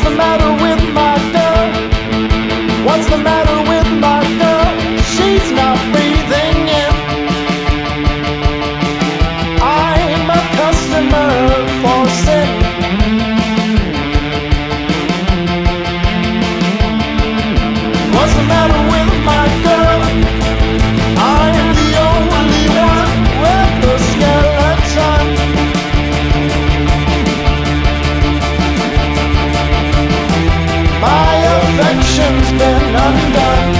the matter with my girl? What's the matter with my girl? She's not breathing in. I'm a customer for sin. What's the matter with my girl? I'm the only one with the skeleton. My affection's been undone.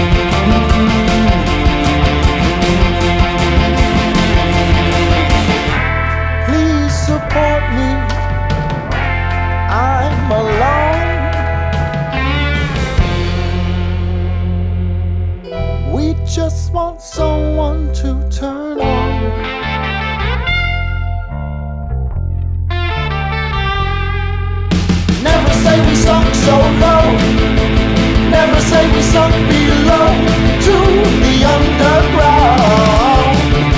Please support me, I'm alone. We just want someone to turn on. Never say we sunk so low. Never say we sunk below to the underground.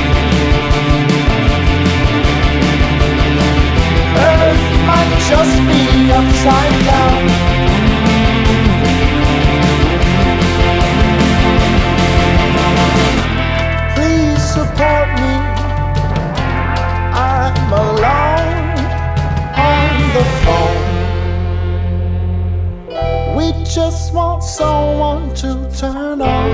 Earth might just be upside down. Please support me, I'm alone on the phone. We just want someone to turn on.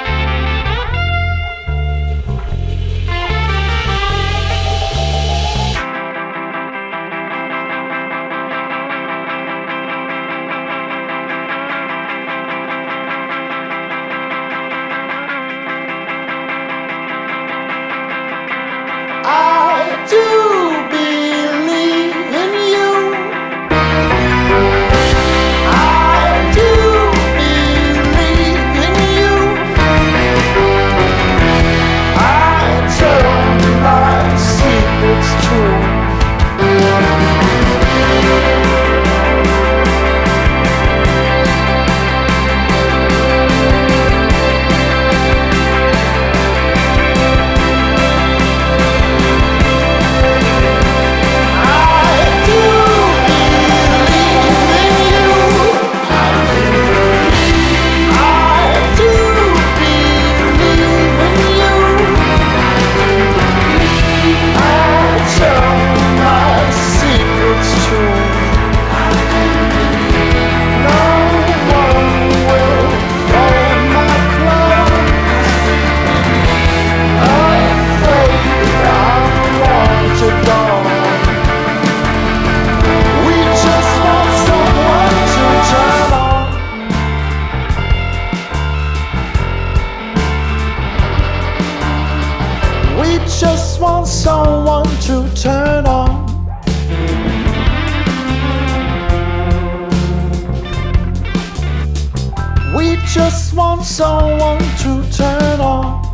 I do believe in you. I do believe in you. I tell my secrets true. Just want someone to turn on. We just want someone to turn on.